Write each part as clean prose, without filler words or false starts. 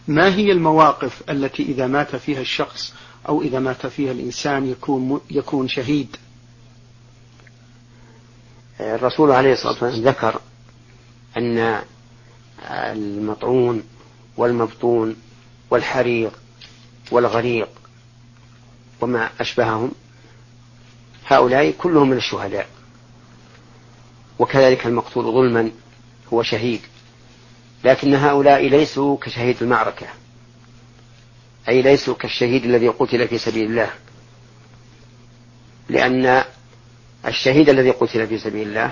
ما هي المواقف التي إذا مات فيها الشخص أو إذا مات فيها الإنسان يكون شهيد؟ الرسول عليه الصلاة والسلام ذكر أن المطعون والمبطون والحريق والغريق وما أشبههم هؤلاء كلهم من الشهداء، وكذلك المقتول ظلما هو شهيد، لكن هؤلاء ليسوا كشهيد المعركة، أي ليسوا كالشهيد الذي قتل في سبيل الله، لأن الشهيد الذي قتل في سبيل الله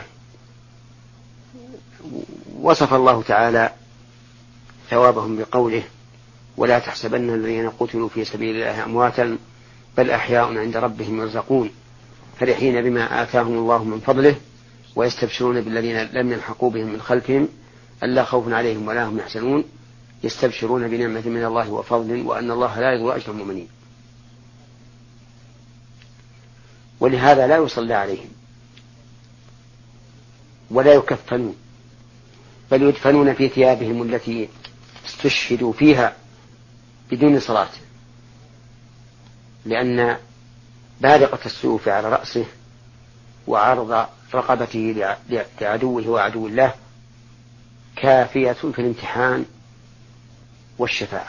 وصف الله تعالى ثوابهم بقوله: ولا تحسبن الذين قتلوا في سبيل الله أمواتا بل أحياء عند ربهم يرزقون فرحين بما آتاهم الله من فضله ويستبشرون بالذين لم يلحقوا بهم من خلفهم ألا خوف عليهم ولا هم يحزنون يستبشرون بنعمة من الله وفضل وأن الله لا يضيع أجر المؤمنين. ولهذا لا يصلى عليهم ولا يكفنون، بل يدفنون في ثيابهم التي استشهدوا فيها بدون صلاة، لأن بارقة السيوف على رأسه وعرض رقبته لعدوه وعدو الله كافية في الامتحان والشفاعة.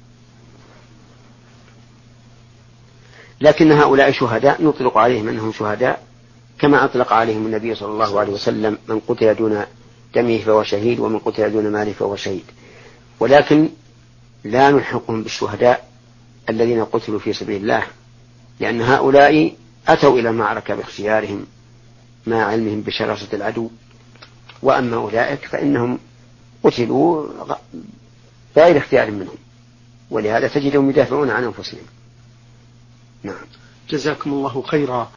لكن هؤلاء شهداء نطلق عليهم أنهم شهداء كما أطلق عليهم النبي صلى الله عليه وسلم: من قتل دون دمه فهو شهيد ومن قتل دون ماله فهو شهيد. ولكن لا نلحقهم بالشهداء الذين قتلوا في سبيل الله، لأن هؤلاء أتوا إلى المعركة باختيارهم مع علمهم بشراسة العدو، وأما أولئك فإنهم قتلوا بغير اختيار منهم، ولهذا تجدهم يدافعون عن أنفسهم. نعم. جزاكم الله خيرا.